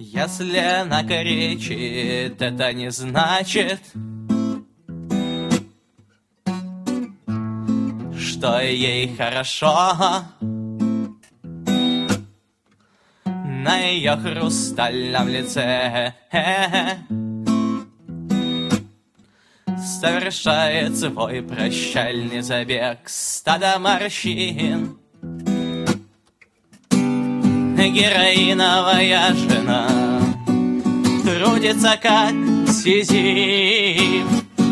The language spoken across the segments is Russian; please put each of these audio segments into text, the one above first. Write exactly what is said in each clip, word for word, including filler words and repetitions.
Если она кричит, это не значит, что ей хорошо. На ее хрустальном лице совершает свой прощальный забег стадо морщин. Героиновая жена трудится как Сизиф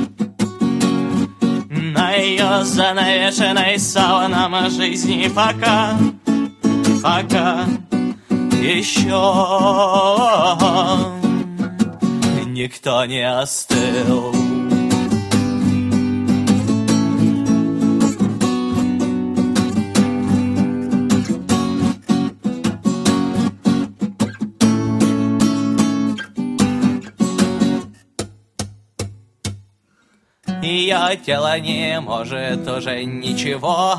на ее занавешенной саваном жизни, пока, пока еще никто не остыл. Ее тело не может уже ничего,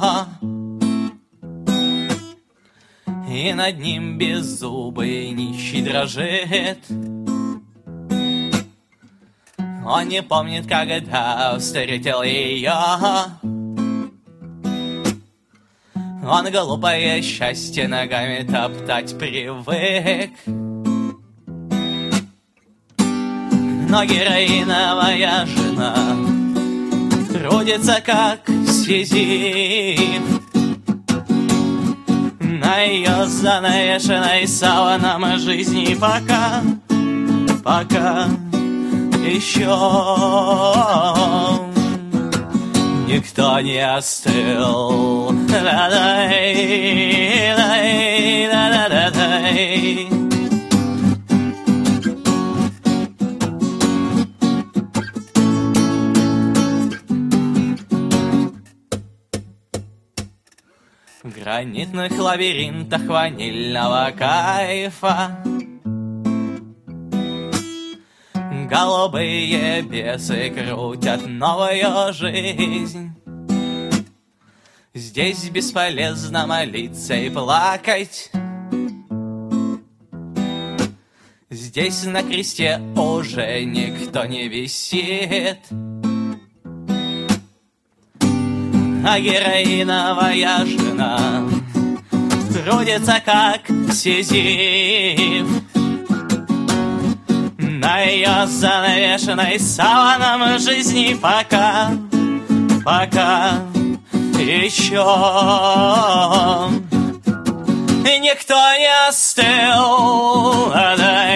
и над ним беззубый нищий дрожит. Он не помнит, когда встретил ее. Он глупое счастье ногами топтать привык. Но героиновая жена трудится как Сизиф на ее занавешенной саваном жизни, пока, пока еще никто не остыл. Да-дай, дай, да-да-да-дай. В гранитных лабиринтах ванильного кайфа голубые бесы крутят новую жизнь. Здесь бесполезно молиться и плакать. Здесь на кресте уже никто не висит. А героиновая жена трудится как Сизиф на ее занавешенной саваном жизни, пока, пока еще никто не остыл.